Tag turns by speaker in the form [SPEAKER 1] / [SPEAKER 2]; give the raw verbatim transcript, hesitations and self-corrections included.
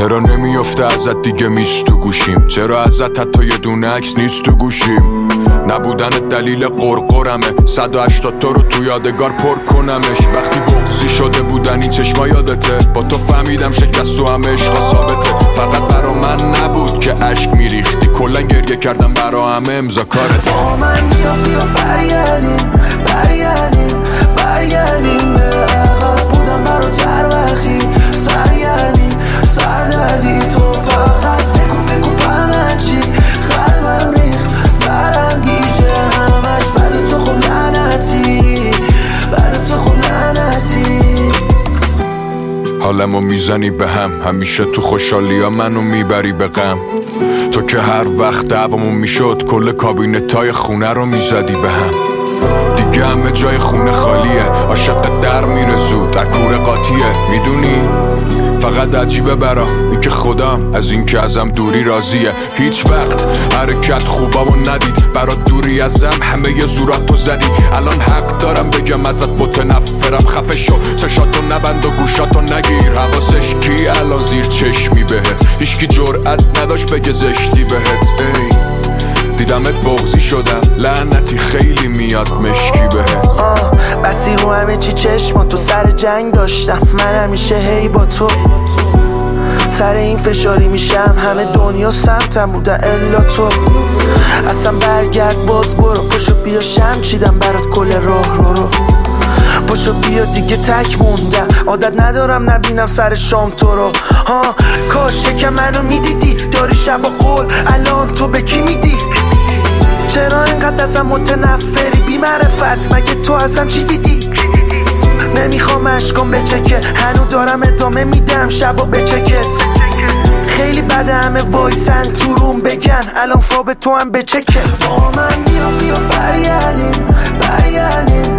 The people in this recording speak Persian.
[SPEAKER 1] چرا نمیافته ازت دیگه میست تو گوشیم؟ چرا ازت حتی یه دونه عکس نیست تو گوشیم؟ نبودن دلیل قرقرمه، صد و هشتاد تا رو تو یادگار پر کنمش. وقتی بغضی شده بودن این چشما یادته، با تو فهمیدم شکست و همه عشقا ثابته. فقط برا من نبود که عشق میریختی، کلا گریه کردم برا همه امضا کارت.
[SPEAKER 2] با من بیا بیا برگردیم برگردیم برگردیم به عقب. بودم برات هر وقتی سرگردی سردردی. تو فقط بگو بگو به چی قلبم ریخت سرم گیشه همش بعد تو خب لعنتی بعد تو خب لعنتی.
[SPEAKER 1] حالمو میزنی به هم، همیشه تو خوشحالی ها منو میبری به غم. تو که هر وقت دعوامون میشد کل کابینتای خونه رو میزدی به هم. دیگه همه جای خونه خالیه، عاشق در میره زود اکور قاطیه. میدونی فقط عجیبه برا این که خودم از این که ازم دوری راضیه. هیچ وقت حرکت خوبامو ندید، برات دوری ازم همه ی زوراتو زدی. الان حق دارم بگم ازت متنفرم، خفه شو چشاتو نبند و گوشاتو نگیر. حواسش کی الان زیر چشمی بهت؟ هیچکی جرأت نداشت بگه زشتی بهت. ای دیدمت بغضی شدم لعنتی خیلی میاد مشکی بهت.
[SPEAKER 2] آه بسی رو همه چی چشم تو سر جنگ داشتم. من همیشه هی با تو سر این فشاری میشم، همه دنیا سمتم بودن الا تو. اصلا برگرد باز برو، پشو بیا شم چیدم برات کل راه رو رو. پشو بیا دیگه تک موندم، عادت ندارم نبینم سر شام تو رو. ها کاش که منو میدیدی، داری شب و قول الان تو به کی میدی؟ چرا اینقدر ازم متنفری بی معرفت؟ مگه تو ازم چی دیدی؟ نمیخوام اشکام بچکه، هنو دارم ادامه میدم شبا بچکت. خیلی بده همه وایسن تو روم بگن الان فاب تو هم بچکه. با من بیا بیا برگردیم برگردیم